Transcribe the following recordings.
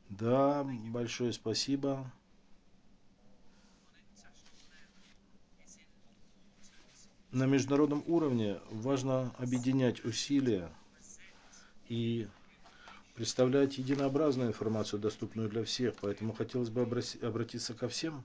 Да, большое спасибо. На международном уровне важно объединять усилия и представлять единообразную информацию, доступную для всех. Поэтому хотелось бы обратиться ко всем,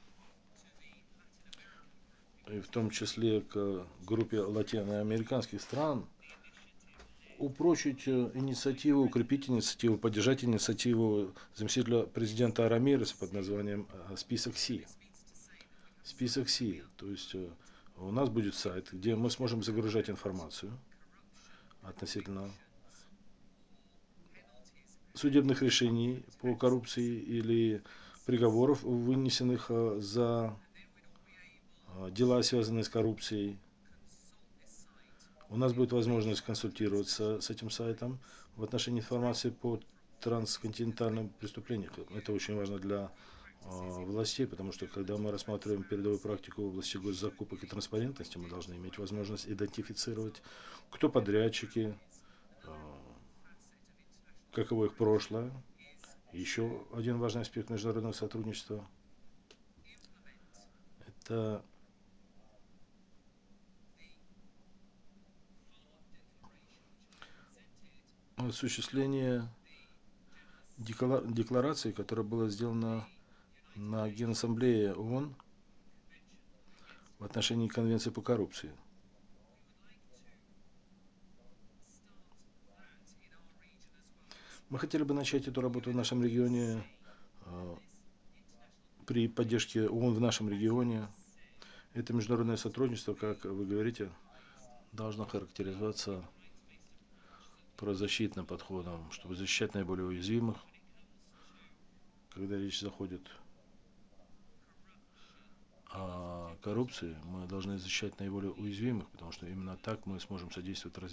и в том числе к группе латиноамериканских стран, упрочить инициативу, укрепить инициативу, поддержать инициативу заместителя президента Рамиреса под названием «Список Си». Список Си. То есть у нас будет сайт, где мы сможем загружать информацию относительно судебных решений по коррупции или приговоров, вынесенных за дела, связанные с коррупцией. У нас будет возможность консультироваться с этим сайтом в отношении информации по трансконтинентальным преступлениям. Это очень важно для властей, потому что когда мы рассматриваем передовую практику в области госзакупок и транспарентности, мы должны иметь возможность идентифицировать, кто подрядчики, каково их прошлое. Еще один важный аспект международного сотрудничества – это осуществление декларации, которая была сделана на Генассамблее ООН в отношении Конвенции по коррупции. Мы хотели бы начать эту работу в нашем регионе при поддержке ООН в нашем регионе. Это международное сотрудничество, как вы говорите, должно характеризоваться правозащитным подходом, чтобы защищать наиболее уязвимых, когда речь заходит о коррупции, мы должны защищать наиболее уязвимых, потому что именно так мы сможем содействовать развитию.